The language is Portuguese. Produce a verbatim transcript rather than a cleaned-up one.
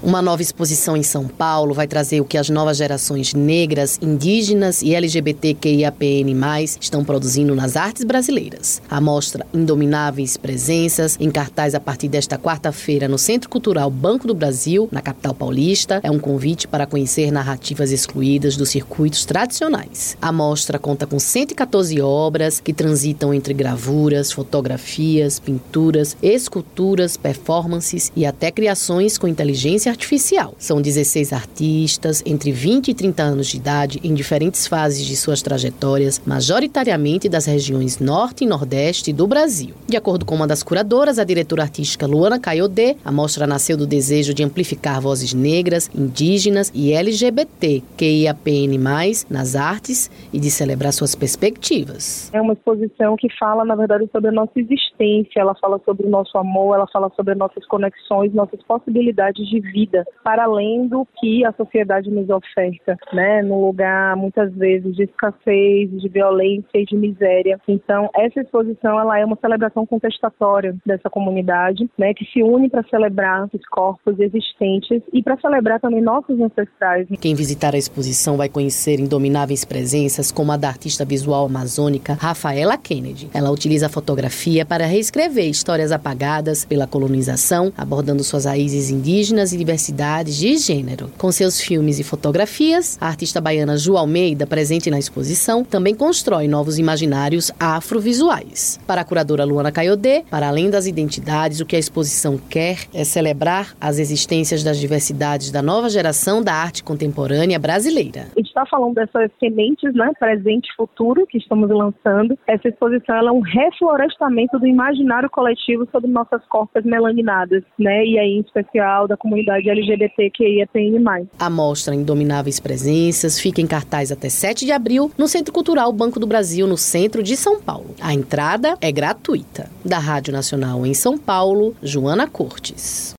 Uma nova exposição em São Paulo vai trazer o que as novas gerações negras, indígenas e L G B T Q I A P N mais, estão produzindo nas artes brasileiras. A mostra Indomináveis Presenças, em cartaz a partir desta quarta-feira no Centro Cultural Banco do Brasil, na capital paulista, é um convite para conhecer narrativas excluídas dos circuitos tradicionais. A mostra conta com cento e catorze obras que transitam entre gravuras, fotografias, pinturas, esculturas, performances e até criações com inteligência artificial. São dezesseis artistas, entre vinte e trinta anos de idade, em diferentes fases de suas trajetórias, majoritariamente das regiões Norte e Nordeste do Brasil. De acordo com uma das curadoras, a diretora artística Luana Caiodê, a mostra nasceu do desejo de amplificar vozes negras, indígenas e L G B T Q I A P N mais, nas artes e de celebrar suas perspectivas. É uma exposição que fala, na verdade, sobre a nossa existência, ela fala sobre o nosso amor, ela fala sobre nossas conexões, nossas possibilidades de vida, para além do que a sociedade nos oferta, né, num lugar muitas vezes de escassez, de violência e de miséria. Então, essa exposição ela é uma celebração contestatória dessa comunidade, né, que se une para celebrar os corpos existentes e para celebrar também nossos ancestrais. Quem visitar a exposição vai conhecer indomináveis presenças como a da artista visual amazônica Rafaela Kennedy. Ela utiliza a fotografia para reescrever histórias apagadas pela colonização, abordando suas raízes indígenas e diversidades de gênero. Com seus filmes e fotografias, a artista baiana Ju Almeida, presente na exposição, também constrói novos imaginários afrovisuais. Para a curadora Luana Caiodê, para além das identidades, o que a exposição quer é celebrar as existências das diversidades da nova geração da arte contemporânea brasileira. A gente está falando dessas sementes, né, presente e futuro, que estamos lançando. Essa exposição ela é um reflorestamento do imaginário coletivo sobre nossas corpas melaninadas, né, e aí em especial da comunidade L G B T Q I A P N mais. A mostra Indomináveis Presenças fica em cartaz até sete de abril no Centro Cultural Banco do Brasil, no centro de São Paulo. A entrada é gratuita. Da Rádio Nacional em São Paulo, Joana Cortes.